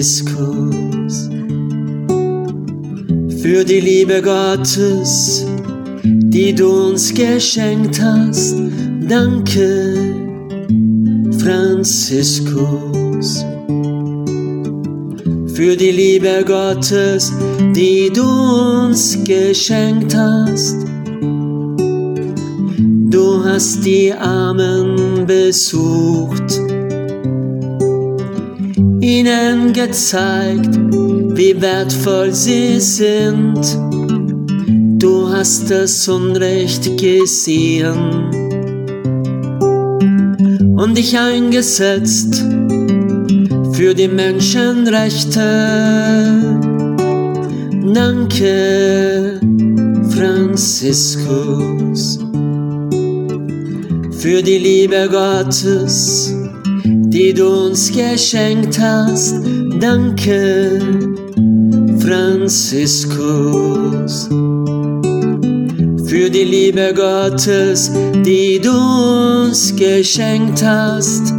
Franziskus. Für die Liebe Gottes, die du uns geschenkt hast, danke, Franziskus. Für die Liebe Gottes, die du uns geschenkt hast. Du hast die Armen besucht, ihnen gezeigt, wie wertvoll sie sind. Du hast das Unrecht gesehen und dich eingesetzt für die Menschenrechte. Danke, Franziskus. Für die Liebe Gottes, die du uns geschenkt hast, danke, Franziskus. Für die Liebe Gottes, die du uns geschenkt hast.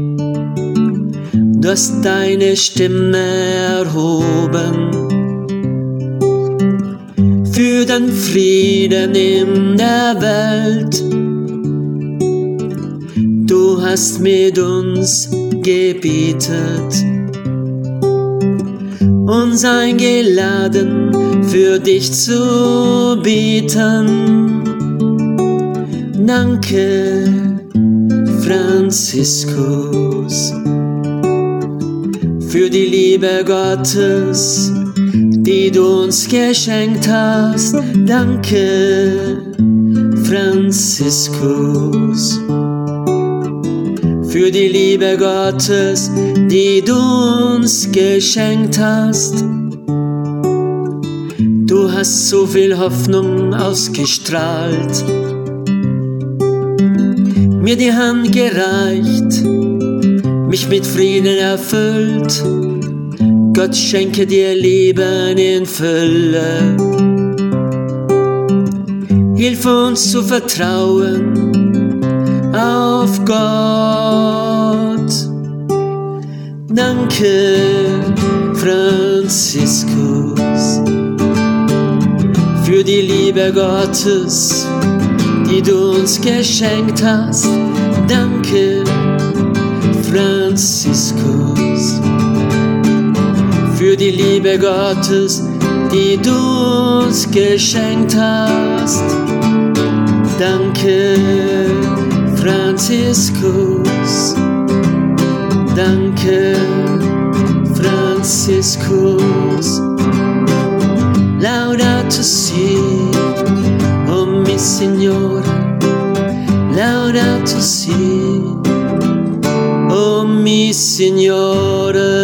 Du hast deine Stimme erhoben für den Frieden in der Welt. Du hast mit uns gebetet, uns eingeladen, für dich zu beten. Danke, Franziskus. Für die Liebe Gottes, die du uns geschenkt hast, danke, Franziskus. Für die Liebe Gottes, die du uns geschenkt hast. Du hast so viel Hoffnung ausgestrahlt, mir die Hand gereicht, mich mit Frieden erfüllt. Gott schenke dir Leben in Fülle. Hilf uns zu vertrauen auf Gott. Danke, Franziskus. Für die Liebe Gottes, die du uns geschenkt hast. Danke, Franziskus. Für die Liebe Gottes, die du uns geschenkt hast. Danke, Franziskus. Danke, Franziskus. Laudato si, oh mi Signore. Laudato si, oh mi Signore.